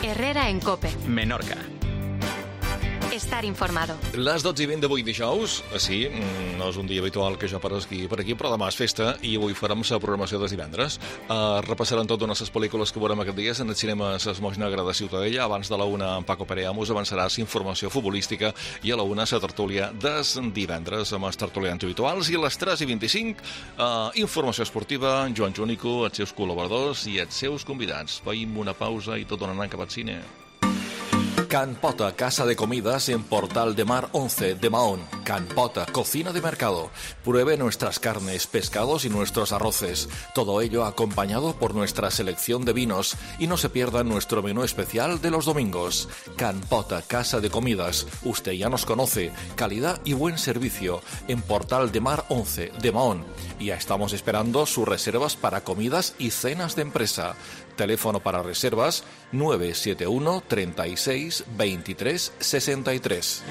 Herrera en COPE. Menorca. Estar informado. Les 12:20 d'avui dijous, sí, no és un dia habitual que jo aparegui per aquí, però demà és festa i avui farem la programació de divendres. Repassaran tot unes les pel·lícules que veurem aquest dia en el cinema Es Moix Negre de Ciutadella. Abans de la una, en Paco Perea us avançarà la informació futbolística i a la una la tertúlia des divendres amb els tertulians habituals i a les 3:25 informació esportiva, Joan Júnico, els seus col·laboradors i els seus convidats. Veiem una pausa i tot anant cap al cine. Can Pota, casa de comidas en Portal de Mar 11 de Mahón. Can Pota, cocina de mercado. Pruebe nuestras carnes, pescados y nuestros arroces. Todo ello acompañado por nuestra selección de vinos. Y no se pierda nuestro menú especial de los domingos. Can Pota, casa de comidas. Usted ya nos conoce. Calidad y buen servicio en Portal de Mar 11 de Mahón. Ya estamos esperando sus reservas para comidas y cenas de empresa. Teléfono para reservas 971 36 23 63.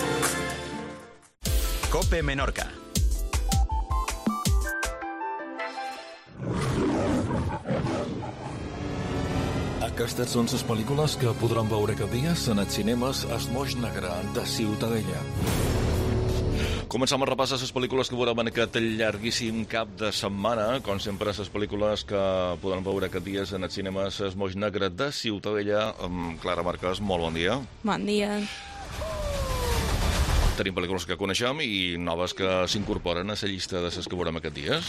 COPE Menorca. Aquestes són les pel·lícules que podran veure aquest dia en els cinemes Es Moix Negre de Ciutadella. Comencem a repassar les pel·lícules que veurem en aquest llarguíssim cap de setmana. Com sempre, les pel·lícules que podran veure aquest dia en els cinemes Es Moix Negre de Ciutadella. Clara Marquès, molt bon dia. Bon dia. Tenim pel·lícules que coneixem i noves que s'incorporen a la llista de les que veurem aquests dies.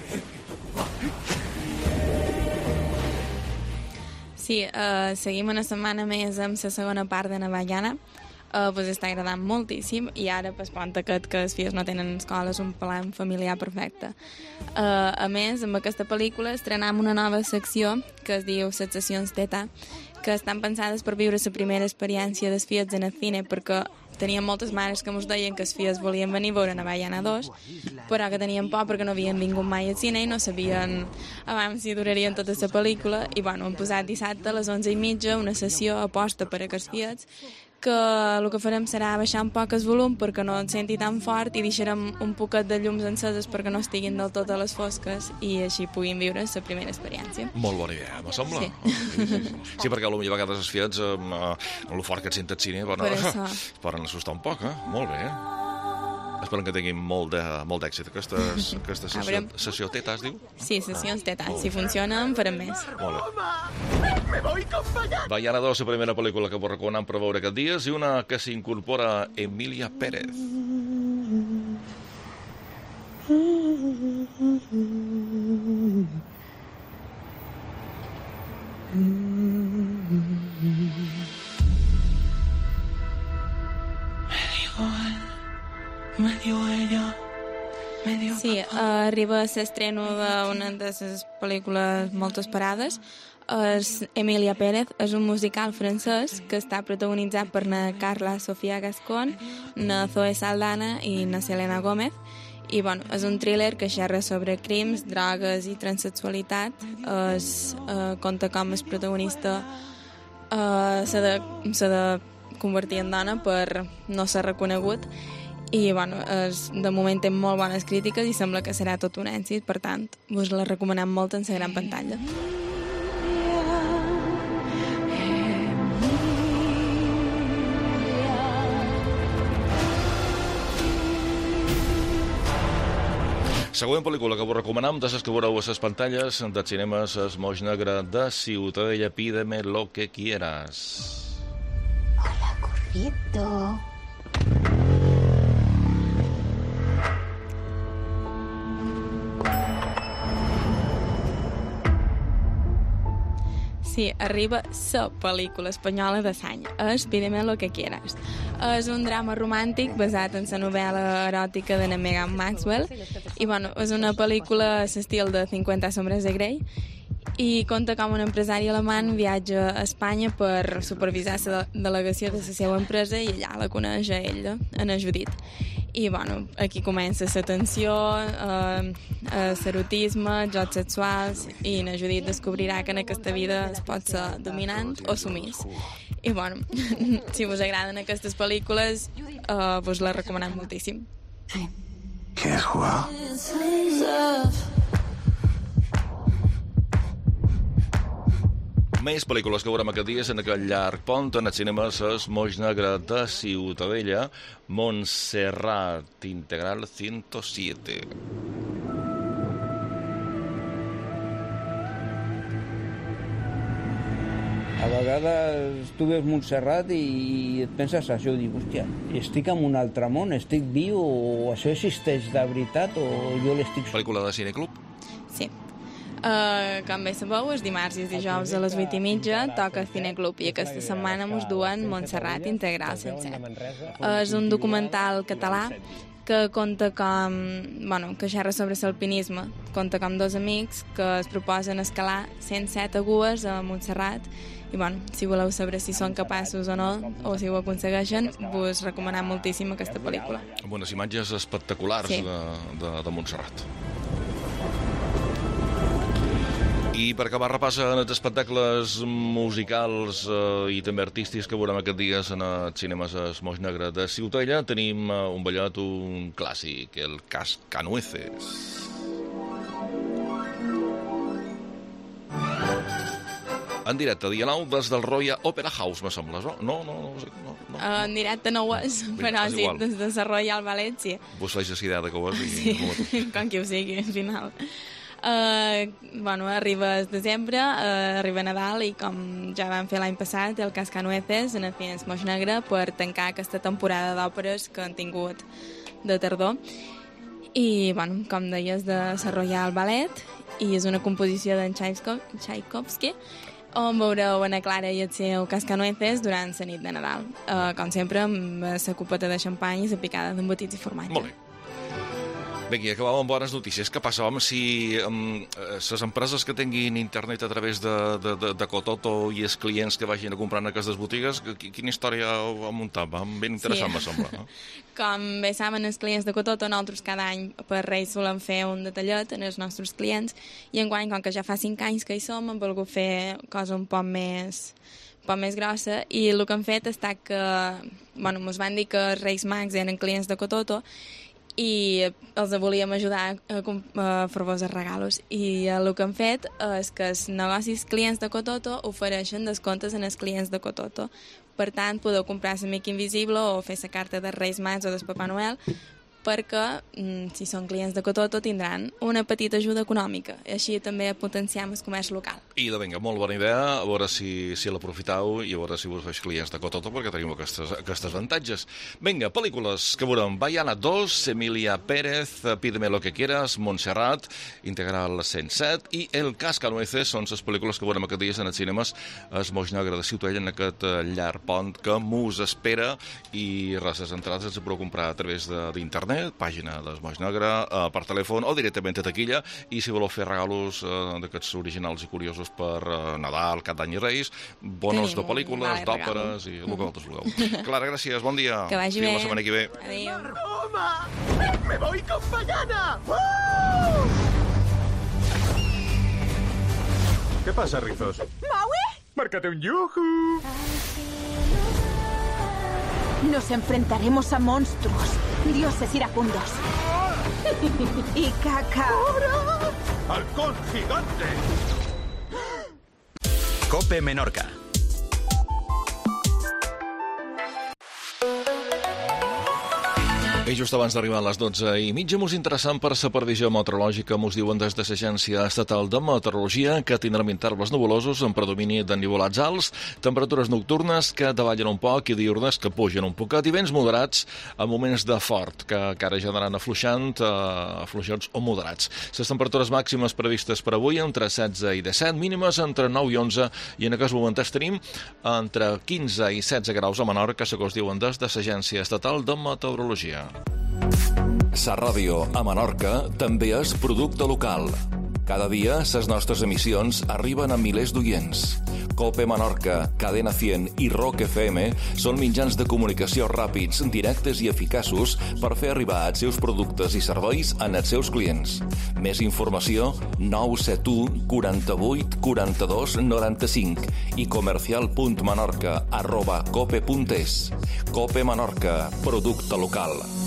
Sí, seguim una setmana més amb la segona part de Navallana. Pues està agradant moltíssim i ara pues, pont aquest que els fills no tenen escola és un plan familiar perfecte. A més, amb aquesta pel·lícula estrenem una nova secció que es diu Les sessions d'ETA, que estan pensades per viure la primera experiència dels fills en el cine, perquè teníem moltes mares que ens deien que els fills volien venir a veure Navallana 2, però que tenien por perquè no havien vingut mai al cine i no sabien abans si durarien tota la pel·lícula. I bueno, hem posat dissabte a les 11:30 una sessió aposta per a aquests fills, que el que farem serà baixar un poc el volum perquè no et senti tan fort i deixarem un poquet de llums enceses perquè no estiguin del tot a les fosques i així puguin viure la primera experiència. Molt bona idea, me sembla. Sí, sí perquè potser a vegades els fiats amb el fort que et sent el cine poden assustar un poc, Molt bé, Esperem que tinguin molt d'èxit aquesta sessió teta, es diu? Sí, sessions teta. Si funcionen, farem més. Molt bé. Navallana 2, la primera pel·lícula que vos recomanem per veure aquests dies, i una que s'incorpora Emilia Pérez. Sí, arriba l'estreno d'una de les pel·lícules molt esperades. Emilia Pérez és un musical francès que està protagonitzat per na Carla Sofia Gascon, na Zoe Saldana i na Selena Gómez. I bueno, és un thriller que xerra sobre crims, drogues i transsexualitat. Conta com el protagonista s'ha de convertir en dona per no ser reconegut. I bueno, de moment té molt bones crítiques i sembla que serà tot un èxit, per tant, us la recomanem molt en la gran pantalla. Següent pel·lícula que vos recomanem, de les que veureu a les pantalles dels cinemes Es Moix Negre de Ciutadella, Pídeme lo que quieras. Hola, gordito. Sí, arriba la pel·lícula espanyola de l'any. És Pídeme lo que quieras. És un drama romàntic basat en la novel·la eròtica de Megan Maxwell i bueno, és una pel·lícula a l'estil de 50 sombres de Grey i conta com un empresari alemany viatja a Espanya per supervisar la delegació de la seva empresa i allà la coneix a ella, en Judit. I bueno, aquí comença la tensió, l'erotisme, jocs sexuals, i en Judit descobrirà que en aquesta vida es pot ser dominant o sumís. I bueno, si us agraden aquestes pel·lícules, vos les recomanem moltíssim. ¿Quieres jugar? Més pel·lícules que veurem aquest dia en aquest llarg pont en els cinemes Es Moix Negre de Ciutadella, Montserrat Integral 107. A vegades tu veus Montserrat i et penses això, dic, hòstia, estic en un altre món, estic viu, o això existeix de veritat, o jo l'estic... Pel·lícula de Cineclub? Sí. Com bé sabeu, els dimarts i els dijous a les 8:30 toca Cineclub i aquesta setmana mos duen Montserrat Integral 107. És un documental català que conta com... que xerra sobre l'alpinisme. Conta com dos amics que es proposen escalar 107 agues a Montserrat i, si voleu saber si són capaços o no, o si ho aconsegueixen, vos recomanem moltíssim aquesta pel·lícula. Amb unes imatges espectaculars, sí, de Montserrat. I per acabar repassen els espectacles musicals i també artístics que veurem aquest dia en els cinemes Es Moix Negre de Ciutadella. Tenim un ballet, un clàssic, el Cascanueces. En directe, dia 9, des del Royal Opera House, me sembla, no? No. En directe no ho és, però sí, des de la Royal Ballet, sí. Vos faig la idea que ho és. Sí, com que ho sigui, al final. Arriba el desembre, arriba Nadal i com ja vam fer l'any passat, el Cascanueces en el Cine Es Moix Negre per tancar aquesta temporada d'òperes que han tingut de tardor. I, com deies, de la Royal Ballet, i és una composició d'en Tchaikovsky, on veureu Ana Clara i el seu Cascanueces durant la nit de Nadal. Com sempre, amb la copeta de xampany i la picada d'embotits i formatge. Molt bé. Bé, aquí acabàvem amb bones notícies. Què passa, home, si les empreses que tinguin internet a través de Cototo i els clients que vagin a comprar en aquestes botigues, quina història va muntar? Ben interessant, sí, me sembla. No? Com bé saben els clients de Cototo, nosaltres cada any per Reis solem fer un detallet en els nostres clients i enguany, com que ja fa 5 anys que hi som, hem volgut fer cosa un poc més grossa i el que hem fet és que ens van dir que els Reis Mags eren clients de Cototo i els volíem ajudar a fer-vos els regalos. I el que hem fet és que els negocis clients de Cototo ofereixen descomptes en els clients de Cototo. Per tant, podeu comprar l'amic invisible o fer la carta de Reis Mags o del Papà Noel, perquè si són clients de Cototo tindran una petita ajuda econòmica. Així també potenciem el comerç local. I vinga, molt bona idea, a veure si l'aprofiteu i a veure si vos feu clients de Cototo, perquè tenim aquestes avantatges. Vinga, pel·lícules que veurem. Baiana 2, Emilia Pérez, Pídeme lo que quieras, Montserrat, Integral 107 i El Cascanueces són les pel·lícules que veurem aquest dia en els cinemes Es Moix Negre de Ciutadella en aquest llarg pont que mos espera i res, les entrades les podeu comprar a través d'internet, pàgina d'Es Moix Negre, per telèfon o directament a taquilla, i si voleu fer regalos d'aquests originals i curiosos per Nadal, Cap d'Any i Reis, bonos de pel·lícules, d'òperes i el que vosaltres vulgueu. Clara, gràcies, bon dia. Que vagi bé. Fins la setmana que ve. Adéu. ¡Roma! ¡Me voy con Baiana! ¿Qué pasa, Rizos? ¿Maui? ¡Márcate un yuju! Nos enfrentaremos a monstruos, dioses iracundos. Y caca. ¡Halcón gigante! Cope Menorca. I just abans d'arribar a les 12:30, mos interessant per la previsió meteorològica, mos diuen des de l'Agència Estatal de Meteorologia que tindrem intervals nuvolosos amb predomini d'ennivolats alts, temperatures nocturnes que davallen un poc i diurnes que pugen un poquet i vents moderats a moments de fort, que ara ja anaran afluixats o moderats. Les temperatures màximes previstes per avui entre 16 i 17, mínimes entre 9 i 11, i en aquest moment tenim entre 15 i 16 graus a Menorca, segons diuen des de l'Agència Estatal de Meteorologia. Sa ràdio a Menorca també és producte local. Cada dia, les nostres emissions arriben a milers d'oients. Cope Menorca, Cadena 100 i Rock FM són mitjans de comunicació ràpids, directes i eficaços per fer arribar els seus productes i serveis als seus clients. Més informació, 971 48 42 95 i comercial.menorca@cope.es. Cope Menorca, producte local.